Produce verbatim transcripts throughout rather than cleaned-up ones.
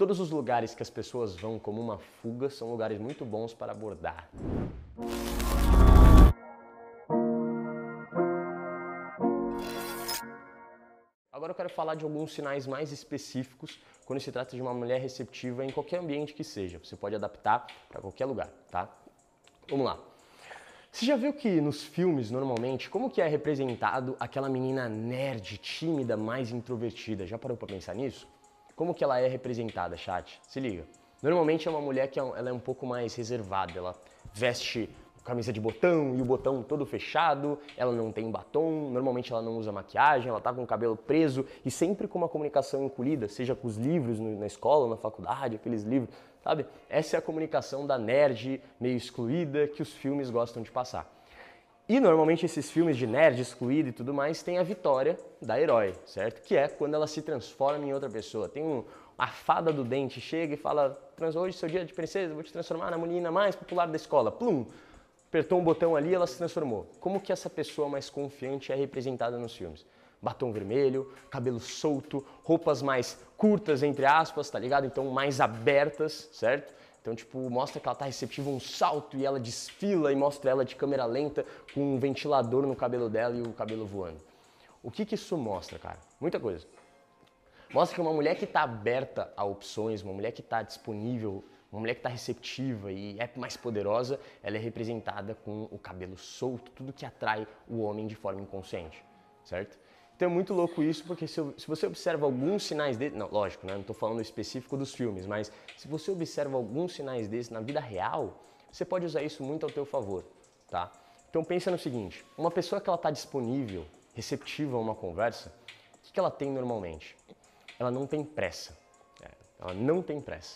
Todos os lugares que as pessoas vão como uma fuga são lugares muito bons para abordar. Agora eu quero falar de alguns sinais mais específicos quando se trata de uma mulher receptiva em qualquer ambiente que seja. Você pode adaptar para qualquer lugar, tá? Vamos lá. Você já viu que nos filmes, normalmente, como que é representado aquela menina nerd, tímida, mais introvertida? Já parou para pensar nisso? Como que ela é representada, chat? Se liga. Normalmente é uma mulher que ela é um pouco mais reservada, ela veste camisa de botão e o botão todo fechado, ela não tem batom, normalmente ela não usa maquiagem, ela tá com o cabelo preso e sempre com uma comunicação encolhida, seja com os livros na escola, na faculdade, aqueles livros, sabe? Essa é a comunicação da nerd meio excluída que os filmes gostam de passar. E normalmente esses filmes de nerd excluído e tudo mais tem a vitória da herói, certo? Que é quando ela se transforma em outra pessoa. Tem um, a fada do dente chega e fala: hoje é seu dia de princesa, vou te transformar na menina mais popular da escola. Plum! Apertou um botão ali e ela se transformou. Como que essa pessoa mais confiante é representada nos filmes? Batom vermelho, cabelo solto, roupas mais curtas, entre aspas, tá ligado? Então mais abertas, certo? Então, tipo, mostra que ela tá receptiva, um salto e ela desfila e mostra ela de câmera lenta com um ventilador no cabelo dela e o cabelo voando. O que que isso mostra, cara? Muita coisa. Mostra que uma mulher que tá aberta a opções, uma mulher que tá disponível, uma mulher que está receptiva e é mais poderosa, ela é representada com o cabelo solto, tudo que atrai o homem de forma inconsciente, certo? Então é muito louco isso, porque se, se você observa alguns sinais desses, não, lógico, né, não estou falando específico dos filmes, mas se você observa alguns sinais desses na vida real, você pode usar isso muito ao teu favor, tá? Então pensa no seguinte, uma pessoa que ela está disponível, receptiva a uma conversa, o que, que ela tem normalmente? Ela não tem pressa, é, ela não tem pressa.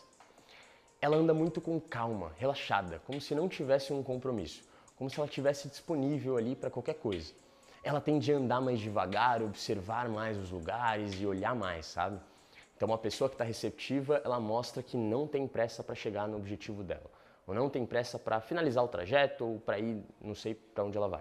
Ela anda muito com calma, relaxada, como se não tivesse um compromisso, como se ela estivesse disponível ali para qualquer coisa. Ela tende a andar mais devagar, observar mais os lugares e olhar mais, sabe? Então uma pessoa que está receptiva, ela mostra que não tem pressa para chegar no objetivo dela, ou não tem pressa para finalizar o trajeto ou para ir, não sei para onde ela vai.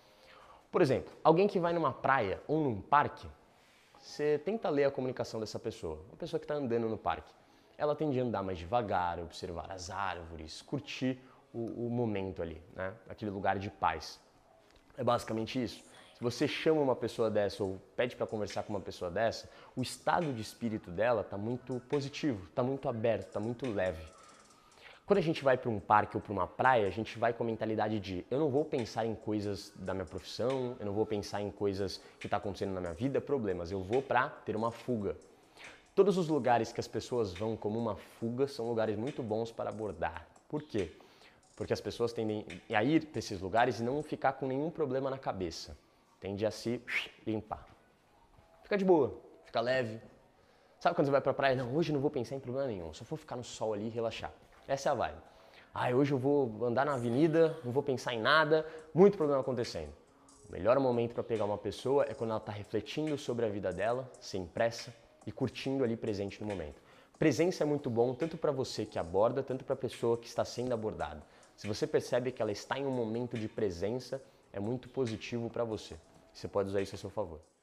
Por exemplo, alguém que vai numa praia ou num parque, você tenta ler a comunicação dessa pessoa, uma pessoa que está andando no parque. Ela tende a andar mais devagar, observar as árvores, curtir o, o momento ali, né? Aquele lugar de paz. É basicamente isso. Se você chama uma pessoa dessa ou pede para conversar com uma pessoa dessa, o estado de espírito dela está muito positivo, está muito aberto, está muito leve. Quando a gente vai para um parque ou para uma praia, a gente vai com a mentalidade de eu não vou pensar em coisas da minha profissão, eu não vou pensar em coisas que estão acontecendo na minha vida, problemas, eu vou para ter uma fuga. Todos os lugares que as pessoas vão como uma fuga são lugares muito bons para abordar. Por quê? Porque as pessoas tendem a ir para esses lugares e não ficar com nenhum problema na cabeça. Tende a se limpar. Fica de boa, fica leve. Sabe quando você vai para a praia? Não, hoje não vou pensar em problema nenhum, só vou ficar no sol ali e relaxar. Essa é a vibe. Ah, hoje eu vou andar na avenida, não vou pensar em nada, muito problema acontecendo. O melhor momento para pegar uma pessoa é quando ela está refletindo sobre a vida dela, sem pressa, e curtindo ali presente no momento. Presença é muito bom tanto para você que aborda, tanto para a pessoa que está sendo abordada. Se você percebe que ela está em um momento de presença, é muito positivo para você. Você pode usar isso a seu favor.